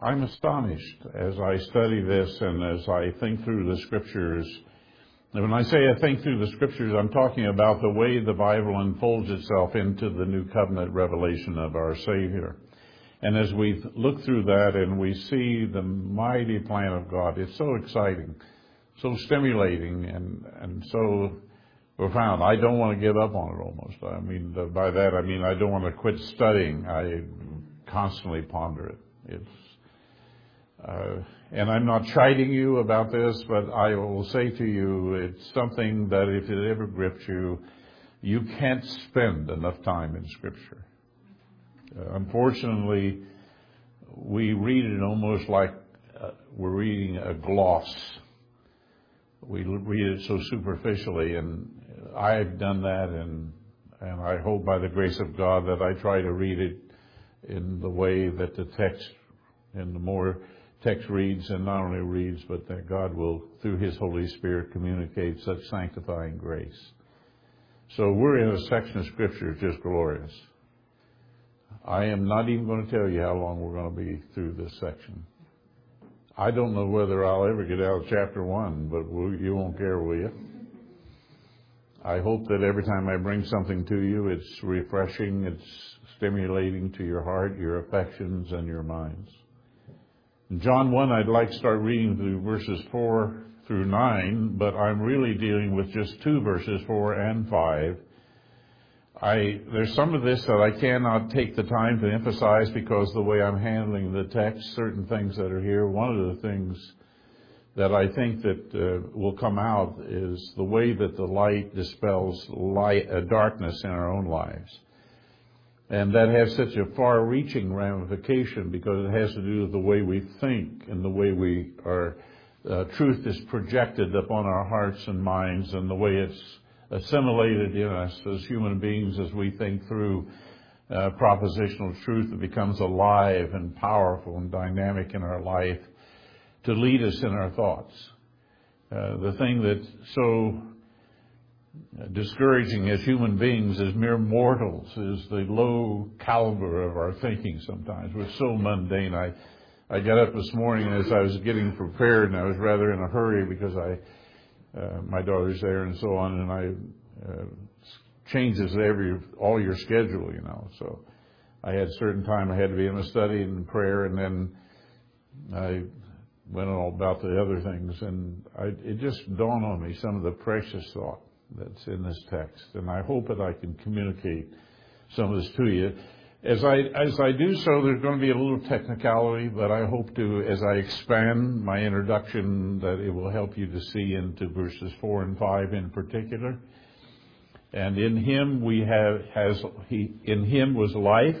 I'm astonished as I study this and as I think through the Scriptures. And when I say I think through the Scriptures, I'm talking about the way the Bible unfolds itself into the new covenant revelation of our Savior. And as we look through that and we see the mighty plan of God, it's so exciting, so stimulating, and so profound. I don't want to give up on it almost. I mean, by that I mean I don't want to quit studying. I constantly ponder it. And I'm not chiding you about this, but I will say to you, it's something that if it ever grips you, you can't spend enough time in Scripture. Unfortunately, we read it almost like we're reading a gloss. We read it so superficially, and I've done that, and I hope by the grace of God that I try to read it in the way that the text, and the more text reads, and not only reads, but that God will, through His Holy Spirit, communicate such sanctifying grace. So we're in a section of Scripture just glorious. I am not even going to tell you how long we're going to be through this section. I don't know whether I'll ever get out of chapter 1, but you won't care, will you? I hope that every time I bring something to you, it's refreshing, it's stimulating to your heart, your affections, and your minds. In John 1, I'd like to start reading through verses 4 through 9, but I'm really dealing with just 2 verses, 4 and 5. There's some of this that I cannot take the time to emphasize because the way I'm handling the text, certain things that are here. One of the things that I think that will come out is the way that the light dispels darkness in our own lives. And that has such a far-reaching ramification because it has to do with the way we think and the way truth is projected upon our hearts and minds, and the way it's assimilated in us as human beings as we think through propositional truth. It becomes alive and powerful and dynamic in our life to lead us in our thoughts. The thing that's so discouraging as human beings, as mere mortals, is the low caliber of our thinking sometimes. We're so mundane. I got up this morning as I was getting prepared, and I was rather in a hurry because my daughter's there and so on, and changes all your schedule, So I had a certain time I had to be in a study and prayer, and then I went all about the other things, and it just dawned on me some of the precious thought that's in this text, and I hope that I can communicate some of this to you. As I do so, there's going to be a little technicality, but I hope to, as I expand my introduction, that it will help you to see into verses 4 and 5 in particular. And in Him in Him was life.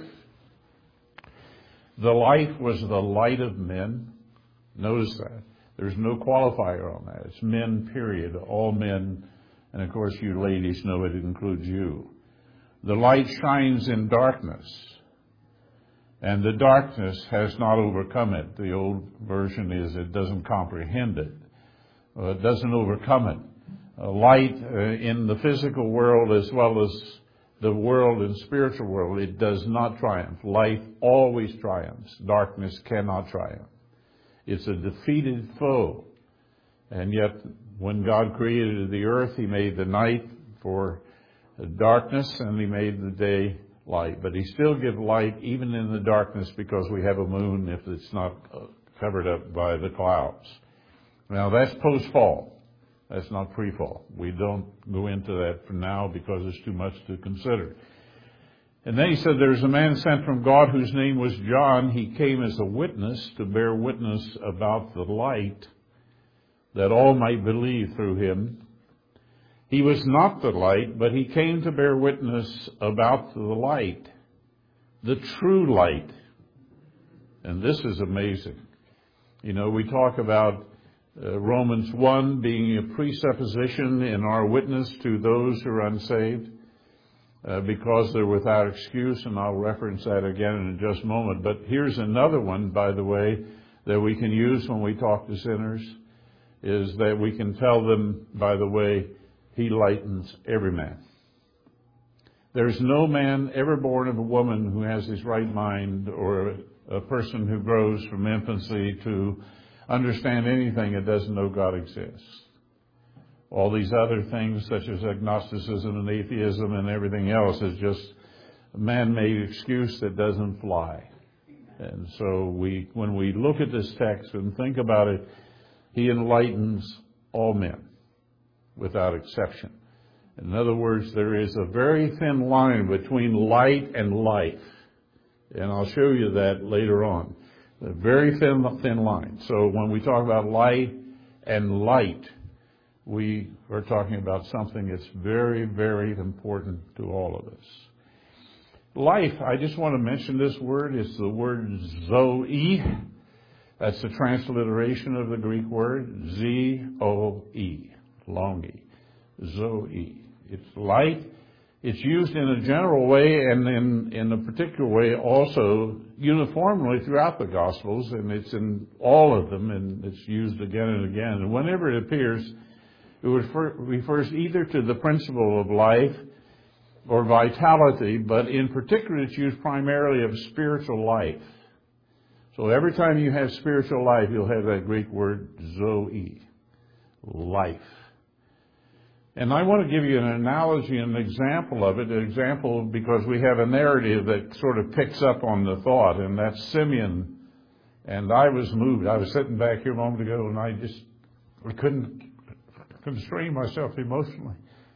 The life was the light of men. Notice that. There's no qualifier on that. It's men, period. All men. And of course, you ladies know it includes you. The light shines in darkness, and the darkness has not overcome it. The old version is it doesn't comprehend it. It doesn't overcome it. Light in the physical world as well as the world and spiritual world, it does not triumph. Light always triumphs. Darkness cannot triumph. It's a defeated foe. And yet, when God created the earth, He made the night for darkness, and He made the day light. But He still gives light even in the darkness because we have a moon if it's not covered up by the clouds. Now, that's post-fall. That's not pre-fall. We don't go into that for now because it's too much to consider. And then He said, there's a man sent from God whose name was John. He came as a witness to bear witness about the light, that all might believe through him. He was not the light, but he came to bear witness about the light, the true light. And this is amazing. We talk about Romans 1 being a presupposition in our witness to those who are unsaved because they're without excuse, and I'll reference that again in just a moment. But here's another one, by the way, that we can use when we talk to sinners, is that we can tell them, by the way, He lightens every man. There's no man ever born of a woman who has his right mind, or a person who grows from infancy to understand anything that doesn't know God exists. All these other things, such as agnosticism and atheism and everything else, is just a man-made excuse that doesn't fly. And so when we look at this text and think about it, he enlightens all men without exception. In other words, there is a very thin line between light and life. And I'll show you that later on. A very thin line. So when we talk about light and light, we are talking about something that's very, very important to all of us. Life, I just want to mention this word. It's the word Zoe. That's the transliteration of the Greek word Z-O-E, long E, Zoe. It's light. It's used in a general way and in a particular way also uniformly throughout the Gospels, and it's in all of them, and it's used again and again. And whenever it appears, it refers either to the principle of life or vitality, but in particular it's used primarily of spiritual life. So every time you have spiritual life, you'll have that Greek word Zoe, life. And I want to give you an analogy, an example of it, because we have a narrative that sort of picks up on the thought, and that's Simeon. And I was moved. I was sitting back here a moment ago, and I couldn't constrain myself emotionally.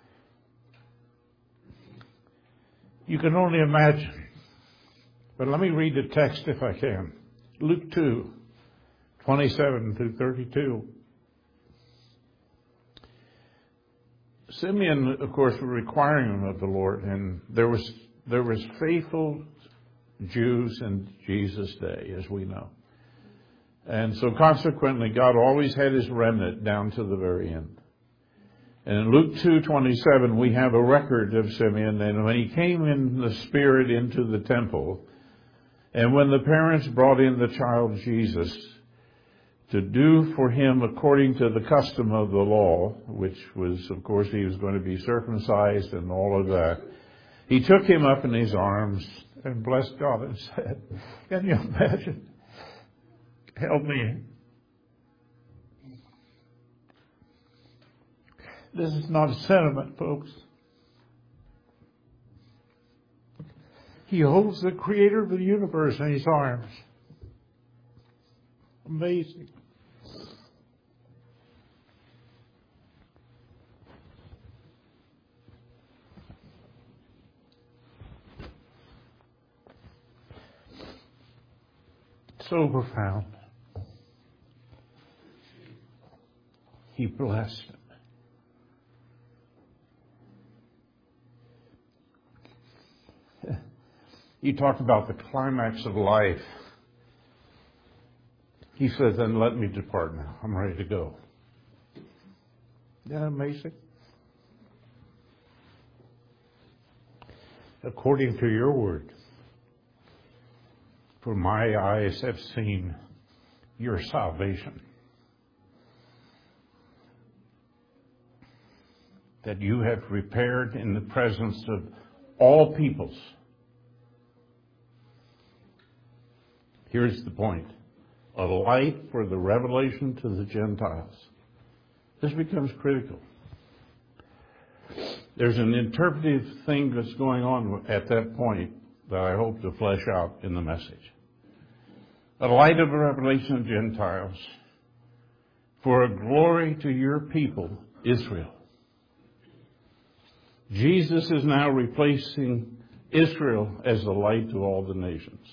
You can only imagine. But let me read the text if I can. Luke 2, 27 through 32. Simeon, of course, was requiring of the Lord, and there was faithful Jews in Jesus' day, as we know. And so consequently, God always had his remnant down to the very end. And in Luke 2:27, we have a record of Simeon, and when he came in the Spirit into the temple, and when the parents brought in the child Jesus to do for him according to the custom of the law, which was, of course, he was going to be circumcised and all of that, he took him up in his arms and blessed God and said, can you imagine? Help me. This is not a sentiment, folks. He holds the creator of the universe in his arms. Amazing. So profound. He blessed him. You talk about the climax of life. He says, then let me depart now. I'm ready to go. Isn't that amazing? According to your word, for my eyes have seen your salvation, that you have prepared in the presence of all peoples. Here's the point. A light for the revelation to the Gentiles. This becomes critical. There's an interpretive thing that's going on at that point that I hope to flesh out in the message. A light of the revelation of Gentiles for a glory to your people, Israel. Jesus is now replacing Israel as the light to all the nations.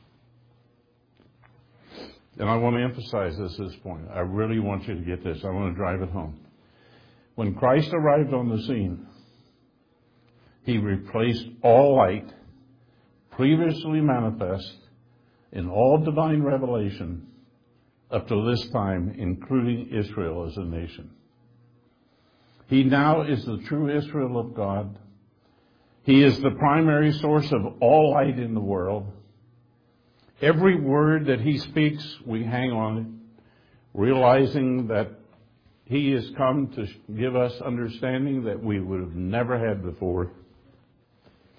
And I want to emphasize this point. I really want you to get this. I want to drive it home. When Christ arrived on the scene, he replaced all light previously manifest in all divine revelation up to this time, including Israel as a nation. He now is the true Israel of God. He is the primary source of all light in the world. Every word that he speaks, we hang on it, realizing that he has come to give us understanding that we would have never had before.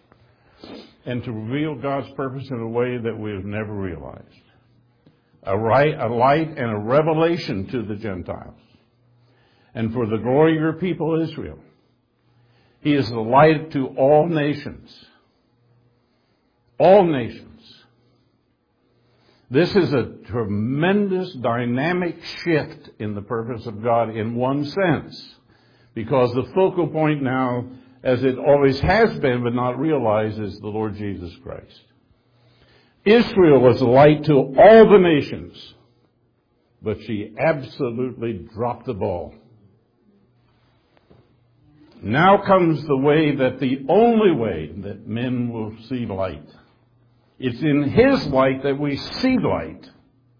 and to reveal God's purpose in a way that we have never realized. A light and a revelation to the Gentiles. And for the glory of your people Israel. He is the light to all nations. All nations. This is a tremendous dynamic shift in the purpose of God in one sense. Because the focal point now, as it always has been but not realized, is the Lord Jesus Christ. Israel was a light to all the nations. But she absolutely dropped the ball. Now comes the way that the only way that men will see light. It's in His light that we see light.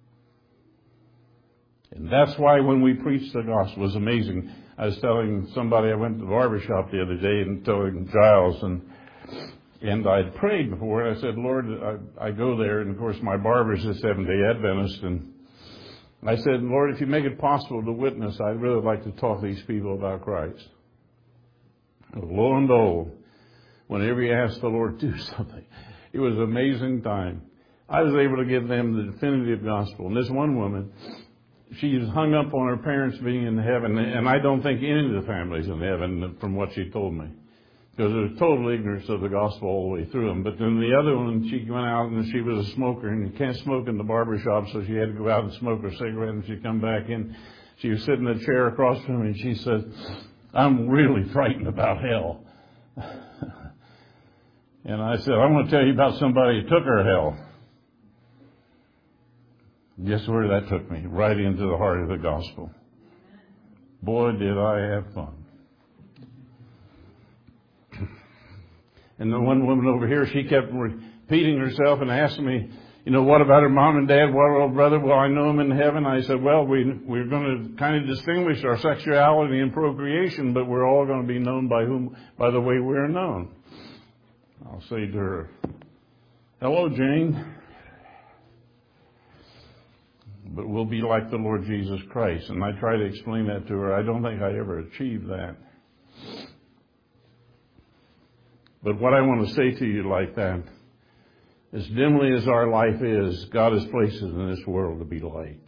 And that's why when we preach the gospel, it was amazing. I was telling somebody, I went to the barber shop the other day and telling Giles, and I'd prayed before, and I said, Lord, I go there, and of course my barber's a Seventh-day Adventist, and I said, Lord, if you make it possible to witness, I'd really like to talk to these people about Christ. Lo and behold, whenever you ask the Lord to do something, it was an amazing time. I was able to give them the definitive gospel. And this one woman, she's hung up on her parents being in heaven, and I don't think any of the families in heaven, from what she told me. Because there was total ignorance of the gospel all the way through them. But then the other one, she went out and she was a smoker, and you can't smoke in the barber shop, so she had to go out and smoke her cigarette, and she'd come back in. She was sitting in a chair across from me, and she said, I'm really frightened about hell. And I said, I want to tell you about somebody who took her hell. Guess where that took me? Right into the heart of the gospel. Boy, did I have fun. And the one woman over here, she kept repeating herself and asking me, what about her mom and dad? What old brother? Well, I know them in heaven. I said, well, we're going to kind of distinguish our sexuality and procreation, but we're all going to be known by the way we're known. I'll say to her, hello, Jane. But we'll be like the Lord Jesus Christ. And I try to explain that to her. I don't think I ever achieved that. But what I want to say to you like that, as dimly as our life is, God has placed us in this world to be light.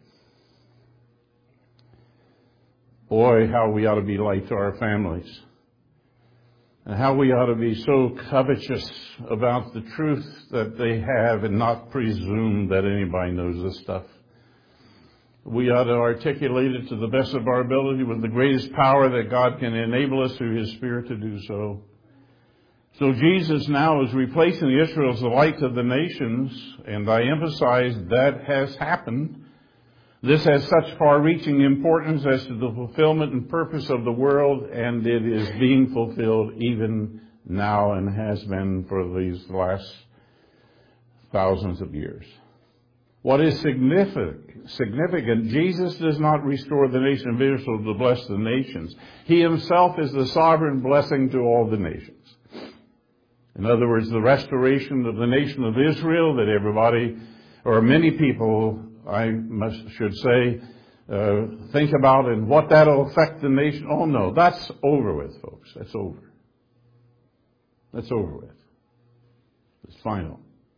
Boy, how we ought to be light to our families. And how we ought to be so covetous about the truth that they have and not presume that anybody knows this stuff. We ought to articulate it to the best of our ability with the greatest power that God can enable us through His Spirit to do so. So Jesus now is replacing Israel as the light of the nations, and I emphasize that has happened. This has such far-reaching importance as to the fulfillment and purpose of the world, and it is being fulfilled even now and has been for these last thousands of years. What is significant, Jesus does not restore the nation of Israel to bless the nations. He Himself is the sovereign blessing to all the nations. In other words, the restoration of the nation of Israel that everybody, or many people, should say, think about and what that'll affect the nation. Oh no, that's over with, folks. That's over. That's over with. It's final.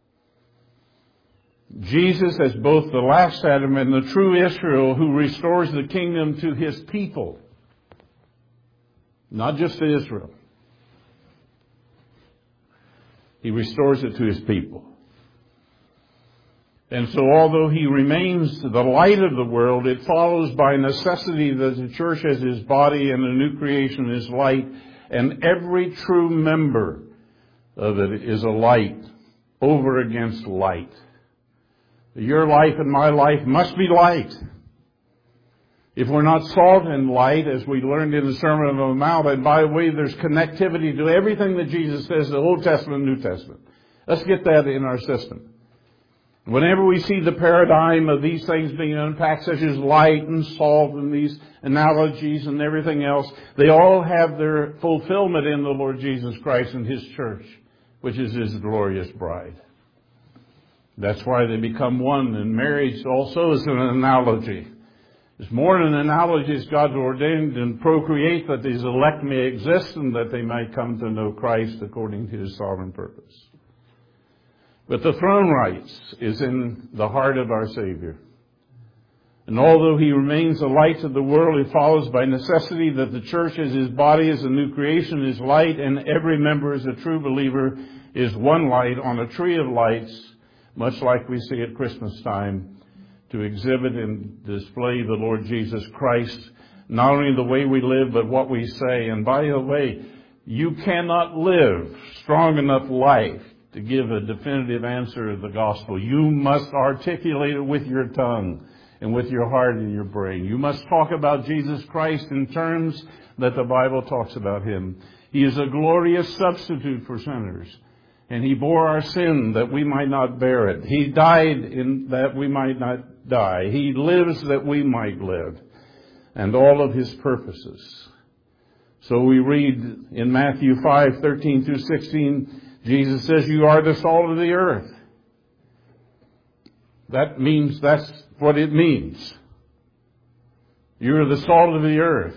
Jesus is both the last Adam and the true Israel who restores the kingdom to His people. Not just to Israel. He restores it to His people. And so although He remains the light of the world, it follows by necessity that the church as His body and the new creation is light, and every true member of it is a light over against light. Your life and my life must be light. If we're not salt and light, as we learned in the Sermon on the Mount, and by the way, there's connectivity to everything that Jesus says, the Old Testament and New Testament. Let's get that in our system. Whenever we see the paradigm of these things being unpacked, such as light and salt and these analogies and everything else, they all have their fulfillment in the Lord Jesus Christ and His church, which is His glorious bride. That's why they become one, and marriage also is an analogy. It's more than an analogy as God's ordained and procreate that these elect may exist and that they might come to know Christ according to His sovereign purpose. But the throne rights is in the heart of our Savior. And although He remains the light of the world, it follows by necessity that the church as His body, as a new creation, is light, and every member as a true believer is one light on a tree of lights, much like we see at Christmas time, to exhibit and display the Lord Jesus Christ, not only the way we live, but what we say. And by the way, you cannot live strong enough life to give a definitive answer to the gospel. You must articulate it with your tongue and with your heart and your brain. You must talk about Jesus Christ in terms that the Bible talks about Him. He is a glorious substitute for sinners. And He bore our sin that we might not bear it. He died that we might not die. He lives that we might live. And all of His purposes. So we read in Matthew 5:13 through 16, Jesus says, you are the salt of the earth. That means that's what it means. You are the salt of the earth.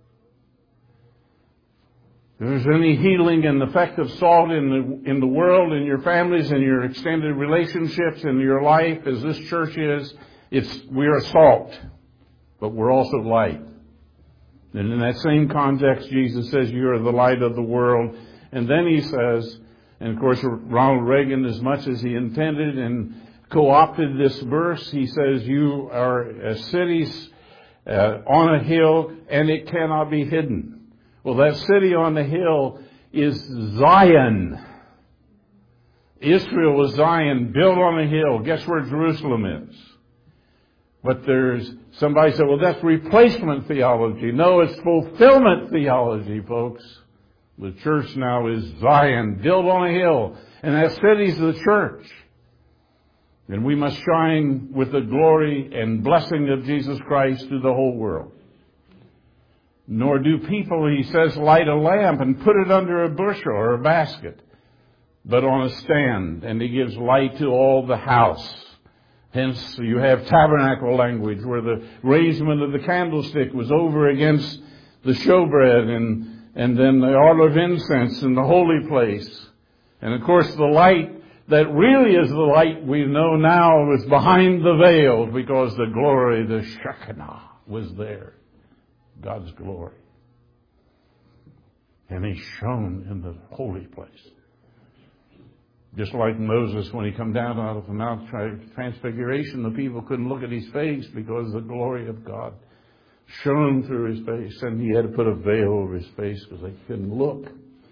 If there's any healing and effect of salt in the world, in your families, in your extended relationships, in your life, as this church is, we are salt, but we're also light. And in that same context, Jesus says, you are the light of the world. And then He says, and of course Ronald Reagan, as much as he intended and co-opted this verse, he says, you are cities on a hill and it cannot be hidden. Well, that city on the hill is Zion. Israel was Zion, built on a hill. Guess where Jerusalem is? But somebody said, well, that's replacement theology. No, it's fulfillment theology, folks. The church now is Zion, built on a hill. And that city's the church. And we must shine with the glory and blessing of Jesus Christ to the whole world. Nor do people, He says, light a lamp and put it under a bushel or a basket, but on a stand. And He gives light to all the house. Hence, you have tabernacle language where the raisement of the candlestick was over against the showbread and then the altar of incense in the holy place. And of course, the light that really is the light we know now was behind the veil because the glory, the Shekinah, was there. God's glory. And He shone in the holy place. Just like Moses, when he come down out of the Mount Transfiguration, the people couldn't look at his face because the glory of God shone through his face. And he had to put a veil over his face because they couldn't look.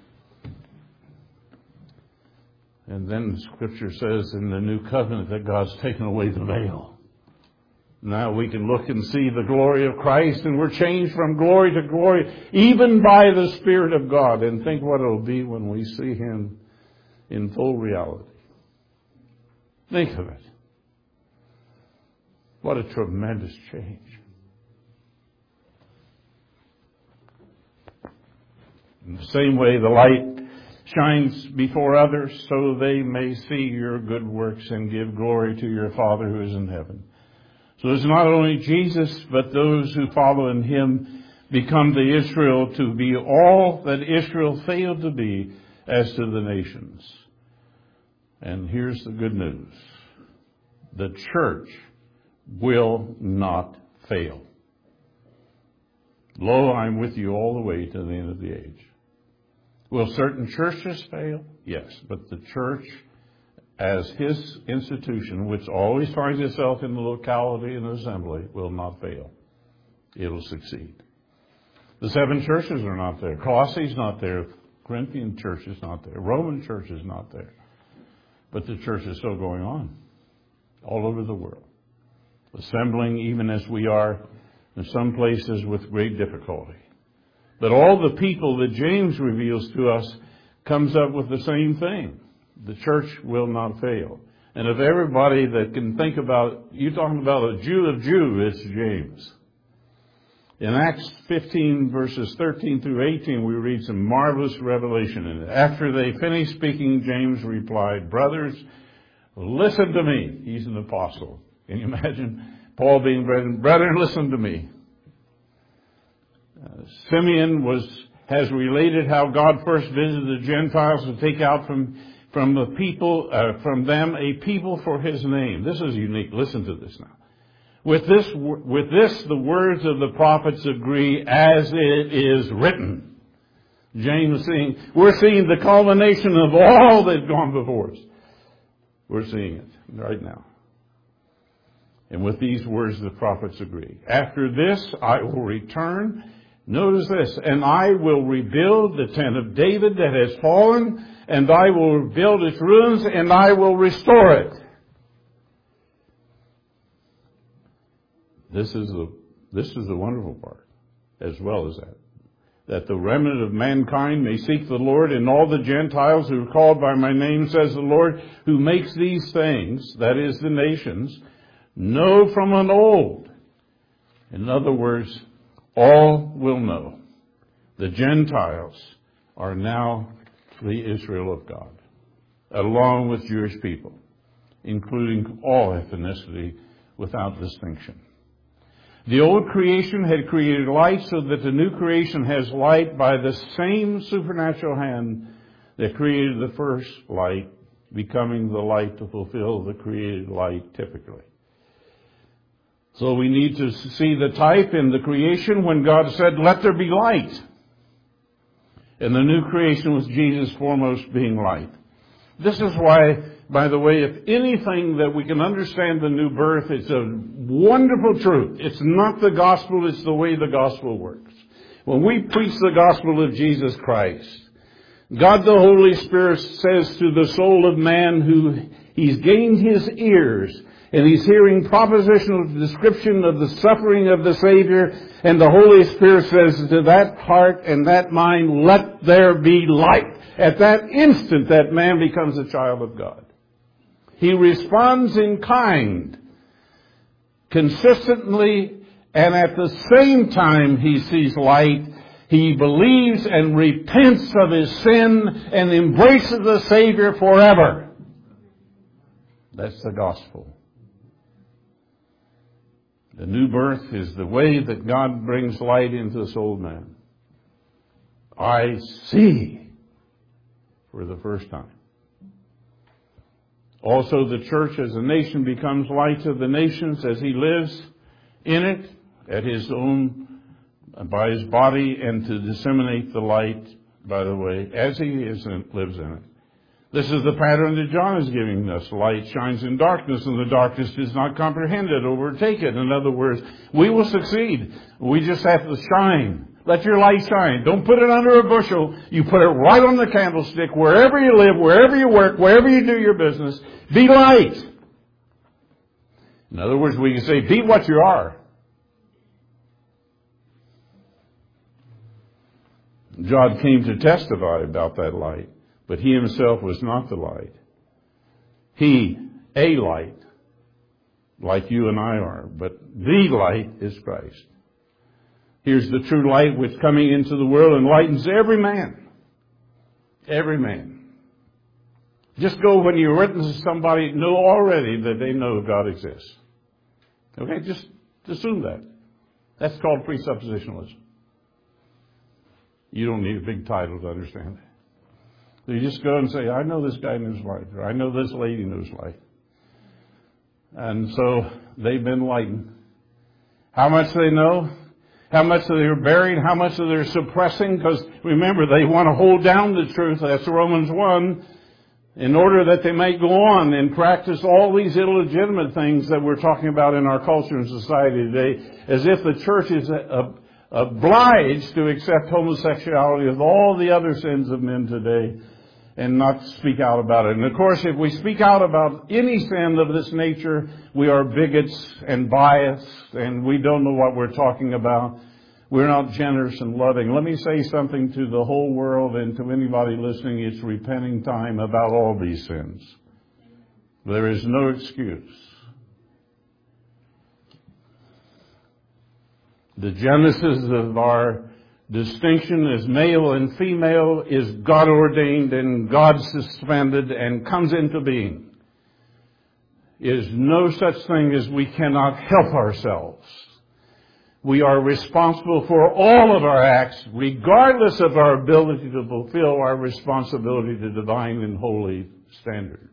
And then the Scripture says in the New Covenant that God's taken away the veil. Now we can look and see the glory of Christ, and we're changed from glory to glory, even by the Spirit of God. And think what it'll be when we see Him in full reality. Think of it. What a tremendous change. In the same way, the light shines before others so they may see your good works and give glory to your Father who is in heaven. So it's not only Jesus, but those who follow in Him become the Israel to be all that Israel failed to be as to the nations. And here's the good news. The church will not fail. Lo, I'm with you all the way to the end of the age. Will certain churches fail? Yes, but the church as His institution, which always finds itself in the locality and assembly, will not fail. It'll succeed. The 7 churches are not there. Colossae's not there. Corinthian church is not there. Roman church is not there. But the church is still going on all over the world. Assembling even as we are in some places with great difficulty. But all the people that James reveals to us comes up with the same thing. The church will not fail. And of everybody that can think about, you talking about a Jew of Jews, it's James. In Acts 15 verses 13 through 18, we read some marvelous revelation in it. After they finished speaking, James replied, brothers, listen to me. He's an apostle. Can you imagine Paul being brethren, listen to me. Simeon has related how God first visited the Gentiles to take out from from them a people for his name. This is unique. Listen to this now. With this, the words of the prophets agree as it is written. James is saying, we're seeing the culmination of all that's gone before us. We're seeing it right now. And with these words, the prophets agree. After this, I will return. Notice this. And I will rebuild the tent of David that has fallen, and I will rebuild its ruins, and I will restore it. This is the wonderful part, as well as that the remnant of mankind may seek the Lord, and all the Gentiles who are called by my name, says the Lord, who makes these things, that is the nations, know from an old. In other words, all will know. The Gentiles are now the Israel of God, along with Jewish people, including all ethnicity without distinction. The old creation had created light, so that the new creation has light by the same supernatural hand that created the first light, becoming the light to fulfill the created light typically. So we need to see the type in the creation when God said, let there be light. And the new creation was Jesus foremost being light. This is why, by the way, if anything that we can understand the new birth, it's a wonderful truth. It's not the gospel, it's the way the gospel works. When we preach the gospel of Jesus Christ, God the Holy Spirit says to the soul of man who he's gained his ears, and he's hearing propositional description of the suffering of the Savior, and the Holy Spirit says to that heart and that mind, let there be light. At that instant, that man becomes a child of God. He responds in kind, consistently, and at the same time he sees light. He believes and repents of his sin and embraces the Savior forever. That's the gospel. The new birth is the way that God brings light into the soul of man. I see for the first time. Also, the church as a nation becomes light to the nations as he lives in it at his own, by his body, and to disseminate the light, by the way, as he lives in it. This is the pattern that John is giving us. Light shines in darkness, and the darkness does not comprehend it, overtake it. In other words, we will succeed. We just have to shine. Let your light shine. Don't put it under a bushel. You put it right on the candlestick, wherever you live, wherever you work, wherever you do your business. Be light. In other words, we can say, be what you are. John came to testify about that light, but he himself was not the light. He, a light, like you and I are, but the light is Christ. Here's the true light which coming into the world enlightens every man. Every man. Just go when you witness somebody, know already that they know God exists. Okay, just assume that. That's called presuppositionalism. You don't need a big title to understand that. So you just go and say, I know this guy knows light, or I know this lady knows light. And so they've been enlightened. How much they know? How much they're buried? How much they're suppressing? Because remember, they want to hold down the truth. That's Romans 1. In order that they may go on and practice all these illegitimate things that we're talking about in our culture and society today, as if the church is obliged to accept homosexuality with all the other sins of men today and not speak out about it. And of course, if we speak out about any sin of this nature, we are bigots and biased, and we don't know what we're talking about. We're not generous and loving. Let me say something to the whole world and to anybody listening. It's repenting time about all these sins. There is no excuse. The genesis of our distinction as male and female is God ordained and God suspended and comes into being. Is no such thing as we cannot help ourselves. We are responsible for all of our acts, regardless of our ability to fulfill our responsibility to divine and holy standards.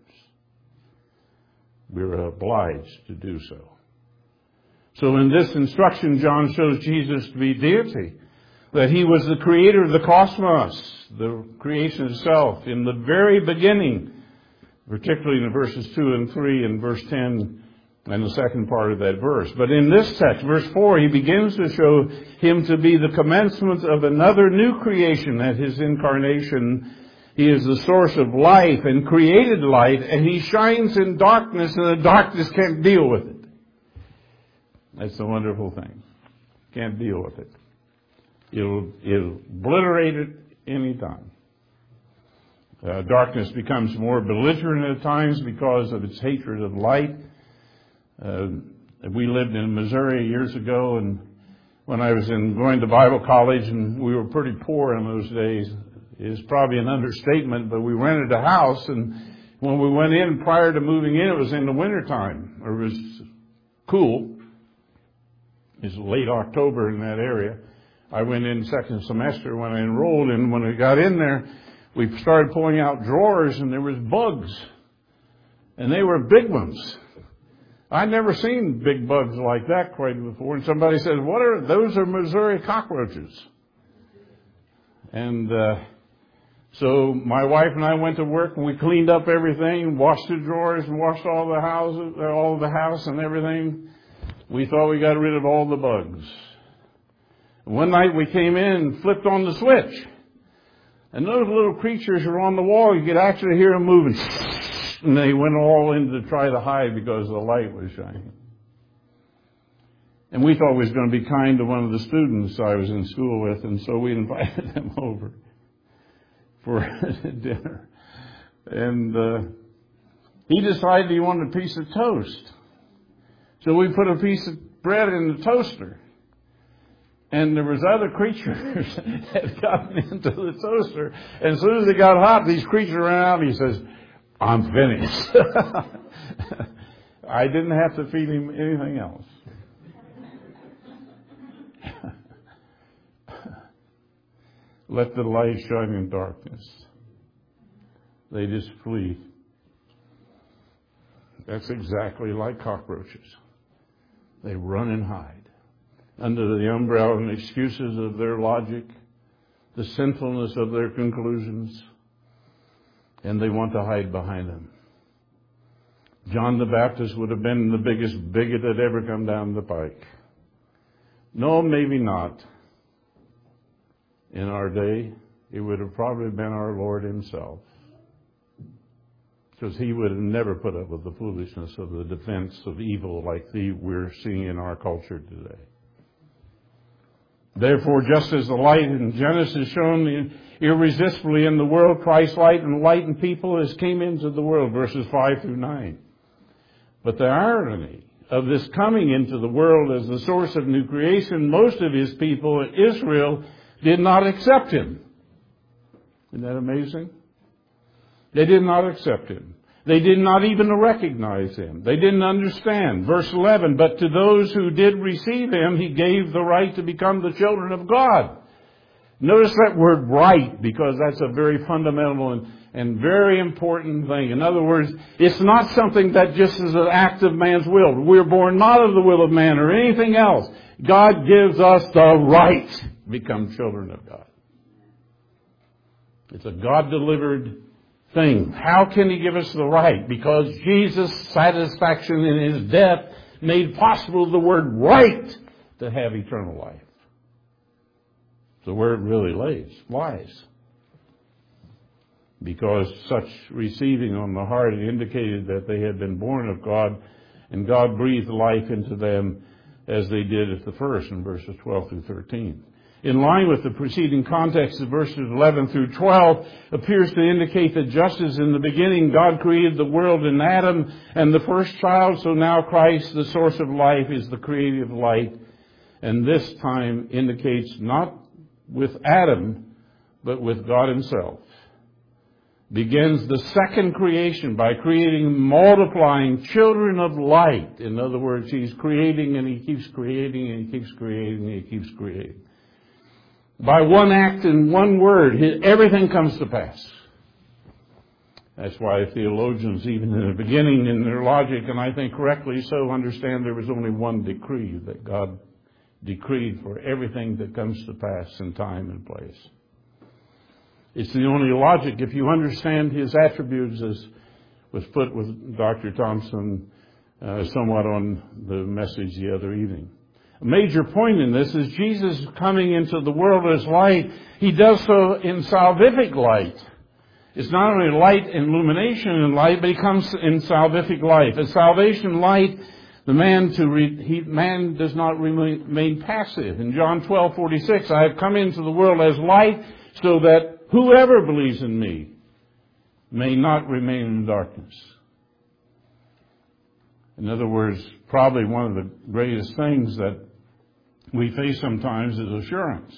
We're obliged to do so. So in this instruction, John shows Jesus to be deity, that he was the creator of the cosmos, the creation itself, in the very beginning, particularly in verses 2 and 3 and verse 10 and the second part of that verse. But in this text, verse 4, he begins to show him to be the commencement of another new creation at his incarnation. He is the source of life and created light, and he shines in darkness, and the darkness can't deal with it. That's the wonderful thing. Can't deal with it. It'll obliterate it any time. Darkness becomes more belligerent at times because of its hatred of light. We lived in Missouri years ago, and when I was going to Bible college, and we were pretty poor in those days, is probably an understatement, but we rented a house, and when we went in prior to moving in, it was in the wintertime. It was cool. It was late October in that area. I went in second semester when I enrolled, and when we got in there, we started pulling out drawers, and there was bugs. And they were big ones. I'd never seen big bugs like that quite before. And somebody said, "What are those? Are Missouri cockroaches." And so my wife and I went to work, and we cleaned up everything, washed the drawers, and washed all the house and everything. We thought we got rid of all the bugs. One night we came in and flipped on the switch. And those little creatures were on the wall. You could actually hear them moving. And they went all in to try to hide because the light was shining. And we thought we was going to be kind to one of the students I was in school with, and so we invited them over for dinner. And he decided he wanted a piece of toast. So we put a piece of bread in the toaster. And there was other creatures that had gotten into the toaster. And as soon as it got hot, these creatures ran out, and he says, "I'm finished." I didn't have to feed him anything else. Let the light shine in darkness. They just flee. That's exactly like cockroaches. They run and hide under the umbrella and excuses of their logic, the sinfulness of their conclusions, and they want to hide behind them. John the Baptist would have been the biggest bigot that ever come down the pike. No, maybe not. In our day, it would have probably been our Lord himself, because he would have never put up with the foolishness of the defense of evil like we're seeing in our culture today. Therefore, just as the light in Genesis shone irresistibly in the world, Christ's light and enlightened people as came into the world, verses 5 through 9. But the irony of this coming into the world as the source of new creation, most of his people, Israel, did not accept him. Isn't that amazing? They did not accept him. They did not even recognize him. They didn't understand. Verse 11, but to those who did receive him, he gave the right to become the children of God. Notice that word right, because that's a very fundamental and very important thing. In other words, it's not something that just is an act of man's will. We're born not of the will of man or anything else. God gives us the right to become children of God. It's a God-delivered thing. How can he give us the right? Because Jesus' satisfaction in his death made possible the word right to have eternal life. So where it really lies. Because such receiving on the heart indicated that they had been born of God, and God breathed life into them as they did at the first in verses 12 through 13. In line with the preceding context of verses 11 through 12, appears to indicate that just as in the beginning God created the world in Adam and the first child, so now Christ, the source of life, is the creative light. And this time indicates not with Adam, but with God himself. Begins the second creation by creating, multiplying children of light. In other words, he's creating and he keeps creating and he keeps creating and he keeps creating. By one act and one word, everything comes to pass. That's why theologians, even in the beginning, in their logic, and I think correctly so, understand there was only one decree that God decreed for everything that comes to pass in time and place. It's the only logic. If you understand His attributes, as was put with Dr. Thompson somewhat on the message the other evening. A major point in this is Jesus coming into the world as light. He does so in salvific light. It's not only light and illumination and light, but He comes in salvific light. A salvation light, the man does not remain passive. In John 12:46, I have come into the world as light so that whoever believes in me may not remain in darkness. In other words, probably one of the greatest things that we face sometimes is assurance.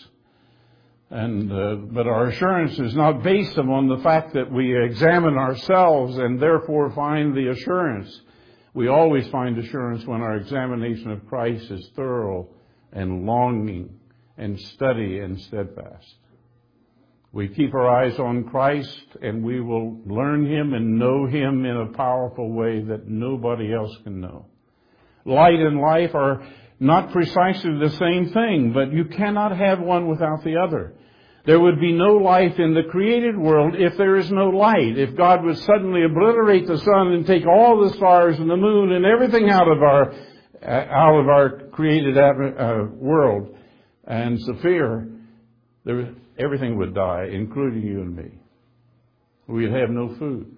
But our assurance is not based upon the fact that we examine ourselves and therefore find the assurance. We always find assurance when our examination of Christ is thorough and longing and steady and steadfast. We keep our eyes on Christ and we will learn Him and know Him in a powerful way that nobody else can know. Light and life are not precisely the same thing, but you cannot have one without the other. There would be no life in the created world if there is no light. If God would suddenly obliterate the sun and take all the stars and the moon and everything out of our created world and sphere, everything would die, including you and me. We'd have no food.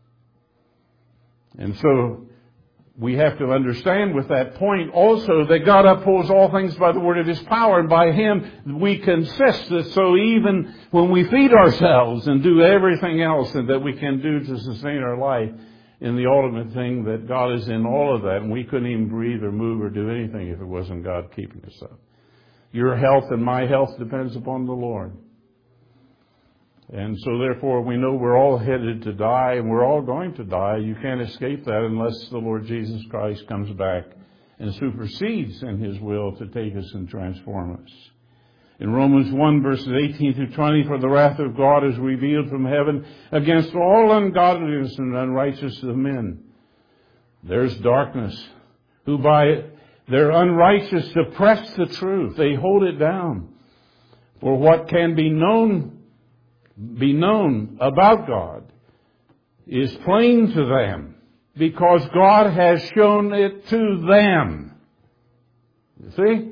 And so we have to understand with that point also that God upholds all things by the word of His power, and by Him we consist. So even when we feed ourselves and do everything else that we can do to sustain our life, in the ultimate thing that God is in all of that, and we couldn't even breathe or move or do anything if it wasn't God keeping us up. Your health and my health depends upon the Lord. And so therefore we know we're all headed to die, and we're all going to die. You can't escape that unless the Lord Jesus Christ comes back and supersedes in His will to take us and transform us. In Romans 1 verses 18 through 20, for the wrath of God is revealed from heaven against all ungodliness and unrighteousness of men. There's darkness, who by their unrighteousness suppress the truth. They hold it down. For what can be known about God is plain to them, because God has shown it to them. You see?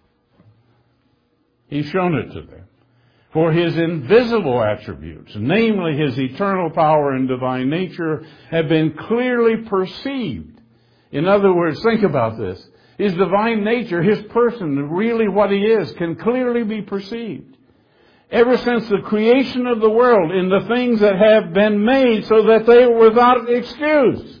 He's shown it to them. For His invisible attributes, namely His eternal power and divine nature, have been clearly perceived. In other words, think about this. His divine nature, His person, really what He is, can clearly be perceived. Ever since the creation of the world, in the things that have been made, so that they were without excuse.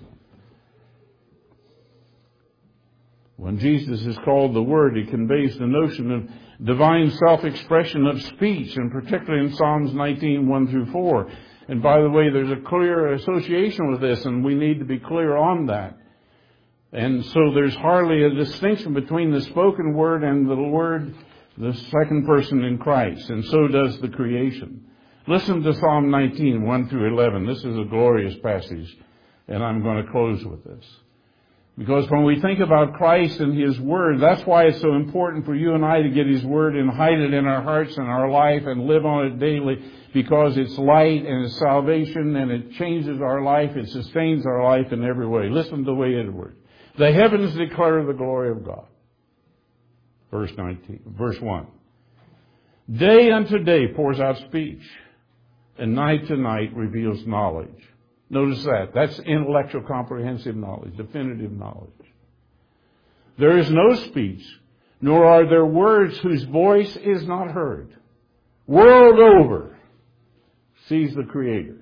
When Jesus is called the Word, He conveys the notion of divine self-expression of speech, and particularly in Psalms 19, 1 through 4. And by the way, there's a clear association with this, and we need to be clear on that. And so there's hardly a distinction between the spoken word and the Word, the second person in Christ, and so does the creation. Listen to Psalm 19, 1 through 11. This is a glorious passage, and I'm going to close with this. Because when we think about Christ and His Word, that's why it's so important for you and I to get His Word and hide it in our hearts and our life and live on it daily, because it's light and it's salvation and it changes our life, it sustains our life in every way. Listen to the way it works. The heavens declare the glory of God. Verse 1. Day unto day pours out speech, and night to night reveals knowledge. Notice that. That's intellectual comprehensive knowledge, definitive knowledge. There is no speech, nor are there words whose voice is not heard. World over sees the Creator.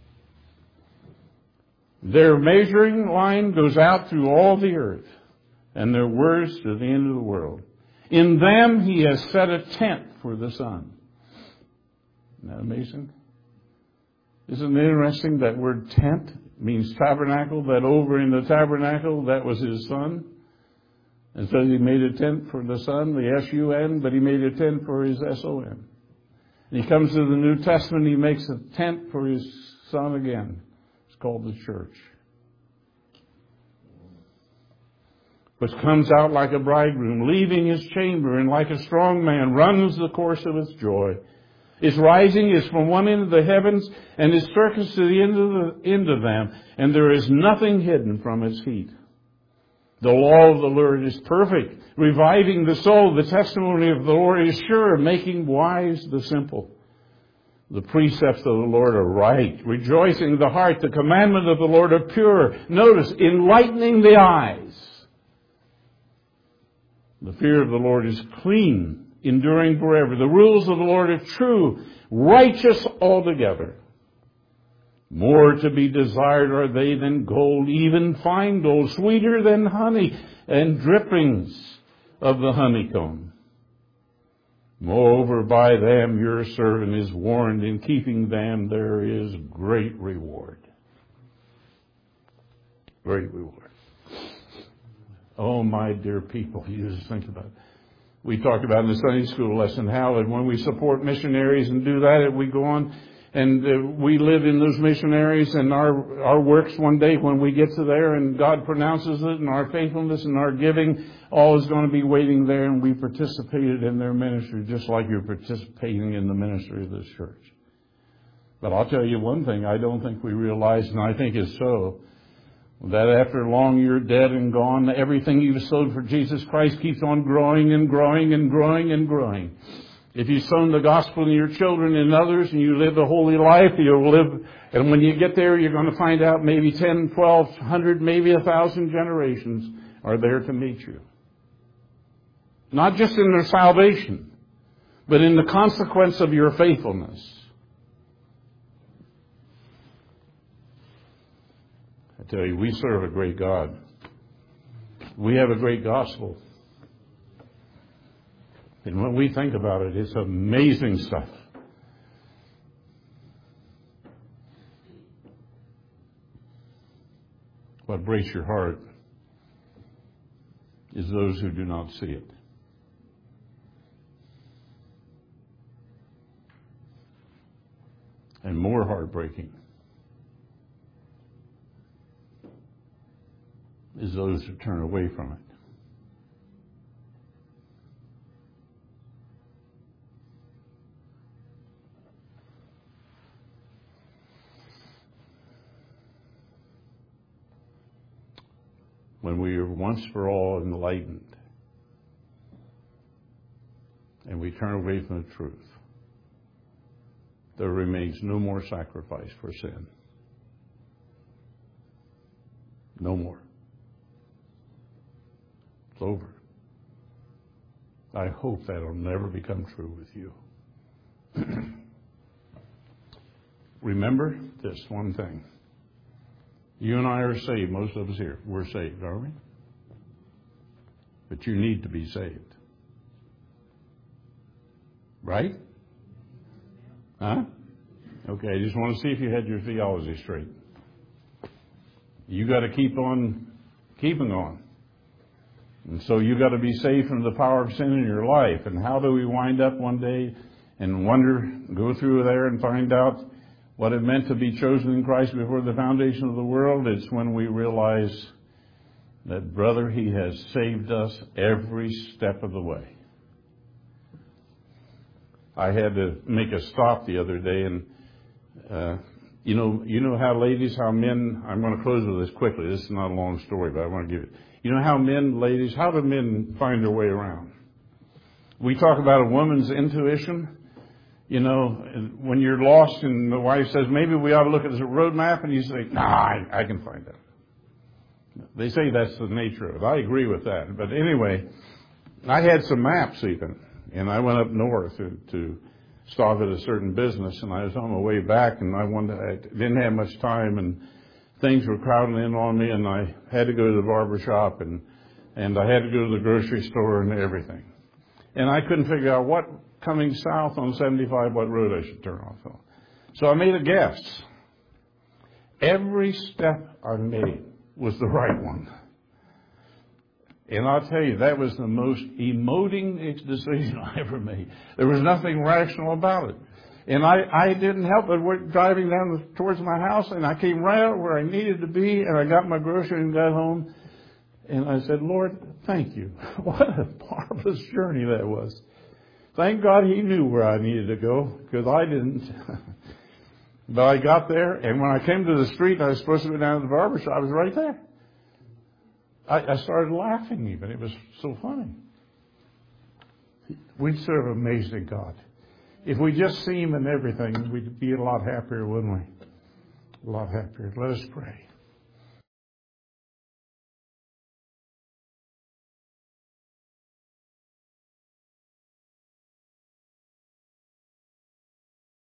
Their measuring line goes out through all the earth, and their words to the end of the world. In them He has set a tent for the sun. Isn't that amazing? Isn't it interesting that word tent means tabernacle, that over in the tabernacle, that was His Son? And so He made a tent for the Son, the S-U-N, but He made a tent for His S-O-N. And He comes to the New Testament, He makes a tent for His Son again. called the church, which comes out like a bridegroom, leaving his chamber, and like a strong man runs the course of its joy. Its rising is from one end of the heavens, and its circuits to the end of them, and there is nothing hidden from its heat. The law of the Lord is perfect, reviving the soul. The testimony of the Lord is sure, making wise the simple. The precepts of the Lord are right, rejoicing the heart. The commandment of the Lord are pure. Notice, enlightening the eyes. The fear of the Lord is clean, enduring forever. The rules of the Lord are true, righteous altogether. More to be desired are they than gold, even fine gold, sweeter than honey, and drippings of the honeycomb. Moreover, by them your servant is warned. In keeping them there is great reward. Great reward. Oh, my dear people, you just think about it. We talked about in the Sunday school lesson how that when we support missionaries and do that, we go on and we live in those missionaries and our works one day when we get to there and God pronounces it, and our faithfulness and our giving, all is going to be waiting there, and we participated in their ministry just like you're participating in the ministry of this church. But I'll tell you one thing I don't think we realize, and I think is so, that after long you're dead and gone, everything you've sowed for Jesus Christ keeps on growing and growing and growing and growing. If you've sown the gospel in your children and others and you live a holy life, you'll live, and when you get there, you're going to find out maybe 10, 12, 100, maybe 1,000 generations are there to meet you. Not just in their salvation, but in the consequence of your faithfulness. I tell you, we serve a great God. We have a great gospel. And when we think about it, it's amazing stuff. What breaks your heart is those who do not see it. And more heartbreaking is those who turn away from it. When we are once for all enlightened and we turn away from the truth, there remains no more sacrifice for sin. No more. It's over. I hope that'll never become true with you. Remember this one thing. You and I are saved. Most of us here, we're saved, aren't we? But you need to be saved. Right? Huh? Okay, I just want to see if you had your theology straight. You got to keep on keeping on. And so you got to be saved from the power of sin in your life. And how do we wind up one day and wonder, go through there and find out what it meant to be chosen in Christ before the foundation of the world? It's when we realize that, brother, He has saved us every step of the way. I had to make a stop the other day, and you know how ladies, how men. I'm going to close with this quickly. This is not a long story, but I want to give it. You know how men, ladies, how do men find their way around? We talk about a woman's intuition. You know, when you're lost and the wife says, maybe we ought to look at the road map, and you say, I can find it. They say that's the nature of it. I agree with that. But anyway, I had some maps even, and I went up north to stop at a certain business, and I was on my way back, and I didn't have much time, and things were crowding in on me, and I had to go to the barber shop, and I had to go to the grocery store and everything. And I couldn't figure out coming south on 75, what road I should turn off on. So I made a guess. Every step I made was the right one. And I'll tell you, that was the most emoting decision I ever made. There was nothing rational about it. And I didn't help but we're driving down towards my house, and I came right out where I needed to be, and I got my groceries and got home. And I said, Lord, thank you. What a marvelous journey that was. Thank God He knew where I needed to go, because I didn't. But I got there, and when I came to the street, I was supposed to go down to the barber shop. I was right there. I started laughing even. It was so funny. We serve an amazing God. If we just see Him in everything, we'd be a lot happier, wouldn't we? A lot happier. Let us pray.